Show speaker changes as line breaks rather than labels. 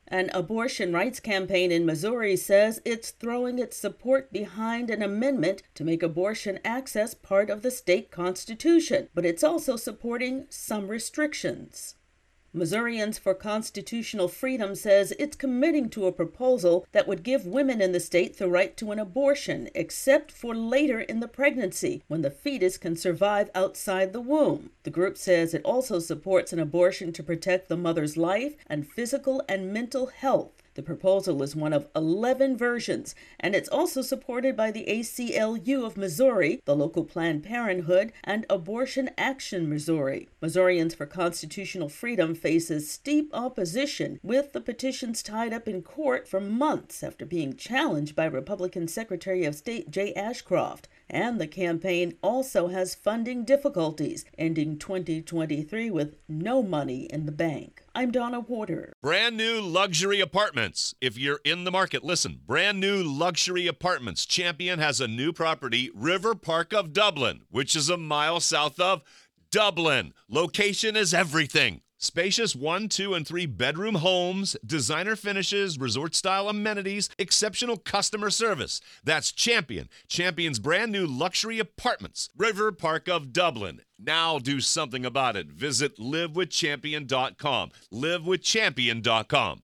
An abortion rights campaign in Missouri says it's throwing its support behind an amendment to make abortion access part of the state constitution, but it's also supporting some restrictions. Missourians for Constitutional Freedom says it's committing to a proposal that would give women in the state the right to an abortion, except for later in the pregnancy, when the fetus can survive outside the womb. The group says it also supports an abortion to protect the mother's life and physical and mental health. The proposal is one of 11 versions, and it's also supported by the ACLU of Missouri, the local Planned Parenthood, and Abortion Action Missouri. Missourians for Constitutional Freedom faces steep opposition, with the petitions tied up in court for months after being challenged by Republican Secretary of State Jay Ashcroft. And the campaign also has funding difficulties, ending 2023 with no money in the bank. I'm Donna Porter.
Brand new luxury apartments. If you're in the market, listen. Brand new luxury apartments. Champion has a new property, River Park of Dublin, which is a mile south of Dublin. Location is everything. Spacious 1, 2, and 3 bedroom homes, designer finishes, resort-style amenities, exceptional customer service. That's Champion. Champion's brand new luxury apartments. River Park of Dublin. Now do something about it. Visit livewithchampion.com. livewithchampion.com.